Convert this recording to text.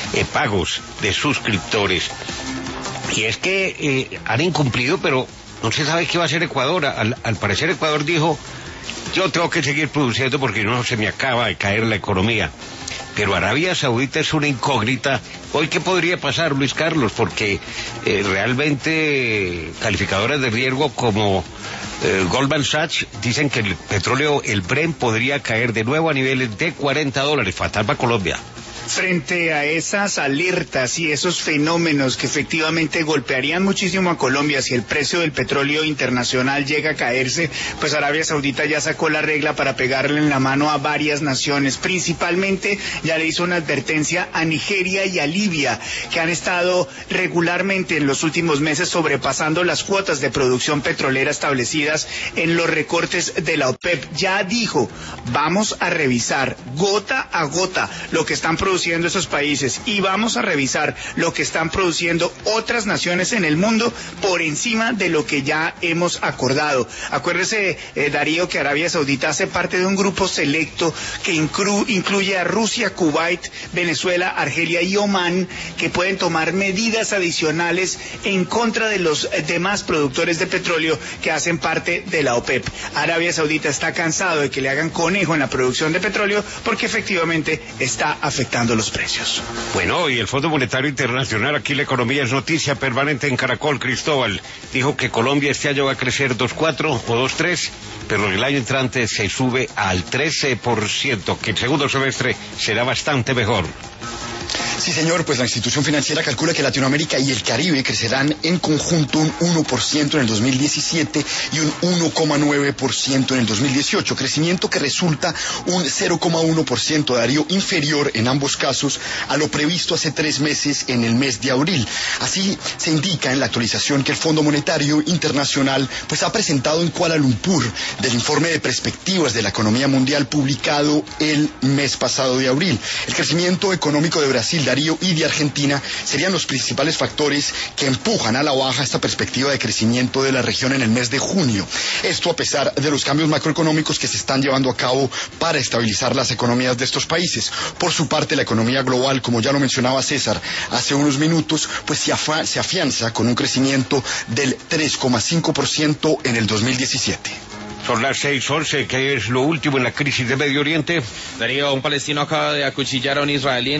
pagos de suscriptores. Y es que han incumplido, pero no se sabe qué va a hacer Ecuador. Al parecer Ecuador dijo, yo tengo que seguir produciendo porque no se me acaba de caer la economía. Pero Arabia Saudita es una incógnita. Hoy, ¿qué podría pasar, Luis Carlos? Porque realmente calificadoras de riesgo como Goldman Sachs dicen que el petróleo, el Brent, podría caer de nuevo a niveles de $40, fatal para Colombia. Frente a esas alertas y esos fenómenos que efectivamente golpearían muchísimo a Colombia si el precio del petróleo internacional llega a caerse, pues Arabia Saudita ya sacó la regla para pegarle en la mano a varias naciones. Principalmente ya le hizo una advertencia a Nigeria y a Libia, que han estado regularmente en los últimos meses sobrepasando las cuotas de producción petrolera establecidas en los recortes de la OPEP. Ya dijo, vamos a revisar gota a gota lo que están produciendo esos países y vamos a revisar lo que están produciendo otras naciones en el mundo por encima de lo que ya hemos acordado. Acuérdese, Darío, que Arabia Saudita hace parte de un grupo selecto que incluye a Rusia, Kuwait, Venezuela, Argelia y Omán, que pueden tomar medidas adicionales en contra de los demás productores de petróleo que hacen parte de la OPEP. Arabia Saudita está cansado de que le hagan conejo en la producción de petróleo porque efectivamente está afectando los precios. Bueno, y el Fondo Monetario Internacional, aquí la economía es noticia permanente en Caracol. Cristóbal dijo que Colombia este año va a crecer 2.4 o 2.3, pero el año entrante se sube al 13%, que el segundo semestre será bastante mejor. Sí, señor, pues la institución financiera calcula que Latinoamérica y el Caribe crecerán en conjunto un 1% en el 2017 y un 1,9% en el 2018, crecimiento que resulta un 0,1%, Darío, inferior en ambos casos a lo previsto hace 3 meses en el mes de abril. Así se indica en la actualización que el Fondo Monetario Internacional pues ha presentado en Kuala Lumpur del informe de perspectivas de la economía mundial publicado el mes pasado de abril. El crecimiento económico de Brasil, Darío, y de Argentina serían los principales factores que empujan a la baja esta perspectiva de crecimiento de la región en el mes de junio. Esto a pesar de los cambios macroeconómicos que se están llevando a cabo para estabilizar las economías de estos países. Por su parte, la economía global, como ya lo mencionaba César hace unos minutos, pues se afianza con un crecimiento del 3,5% en el 2017. Son las 6:11, que es lo último en la crisis de Medio Oriente. Darío, un palestino acaba de acuchillar a un israelí